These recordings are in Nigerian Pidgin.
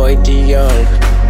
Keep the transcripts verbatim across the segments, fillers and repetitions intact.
boy D Young.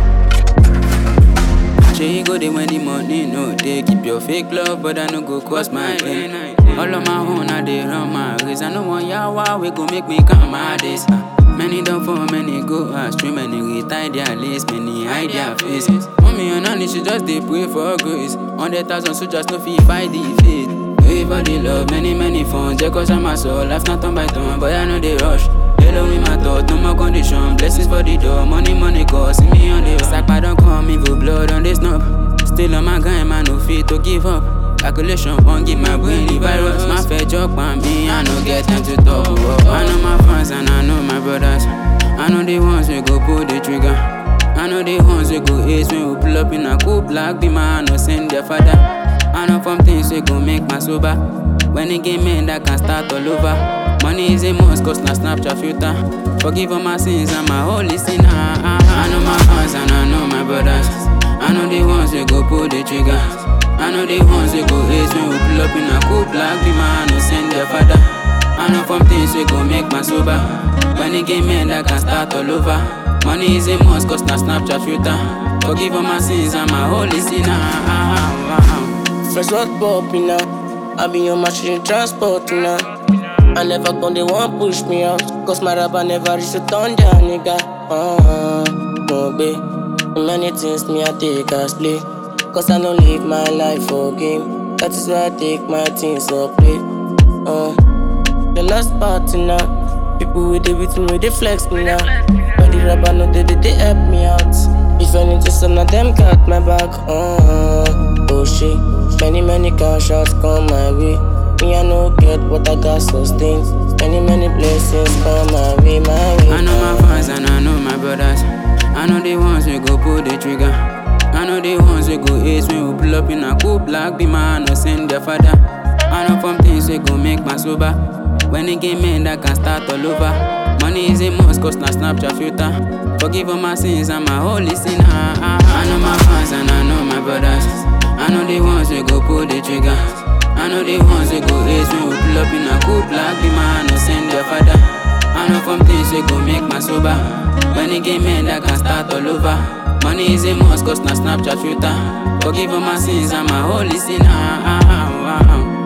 Shey you go dey when the money no dey. Keep your fake love, but I no go cost my pain. All on my own, I dey run my race. I no want yawa, we go make me count my days. Many done for many go astray, many retire their lace, many hide their faces. Mommy and nanny, she just dey pray for grace. Hundred thousand soldiers no fit fight the fate. Pray for the love, many many funds. Just cause I'm my soul, life not turn by turn, but I know they rush. Hello in my thought, no more condition. Blessings for the door, money money cause see me on the Sakpa don't come, evil blood on this knob. Still on my grind, man, no fit to give up. Calculation won't give my brain the virus. My fair job on me, I no get time to talk. I know my fans and I know my brothers. I know the ones who go pull the trigger. I know the ones who go ace when we pull up in a cool black be my no send their father. I know from things we go make my sober. When the game end, I can start all over. Money is a must, cause na Snapchat filter. Forgive all my sins and my holy sinner. I know my fans and I know my brothers. I know the ones who go pull the trigger. I know the ones who go ace when we pull up in a cool black be my no send their father. I know from things we go make my sober. When the game end, I can start all over. Money is a must, cause na Snapchat filter. Forgive all my sins and my holy sinner. Fresh what poppin' now. I be on machine transport now. I never gone, they won't push me out. Cause my rapper never reach the thunder, nigga. Uh-huh, no babe. Many things me I take as play. Cause I don't live my life for game. That is why I take my things up play. Uh, the last party now. People with the with me, they flex me now. But the rapper know they, they, they help me out. If anything, some of them got my back. Uh-huh, oh shit. Many, many car shots come my way. Me, I no get what I got sustained. Many, many blessings come my way, my way. I know my fans and I know my brothers. I know the ones who go pull the trigger. I know the ones who go ace when we pull up in a cool black be my no send their father. I know from things we go make my sober. When the game end, I can start all over. Money is a must, cause na Snapchat filter. Forgive all my sins and my holy sinner. I know my fans and I know my brothers. I know the ones who go pull the trigger. I know the ones who go ace when we pull up in a cool black be my no send their father. I know from things we go make my sober. When the game end, I can start all over. Money is a must, cause na Snapchat filter. Forgive all my sins and my holy sinner.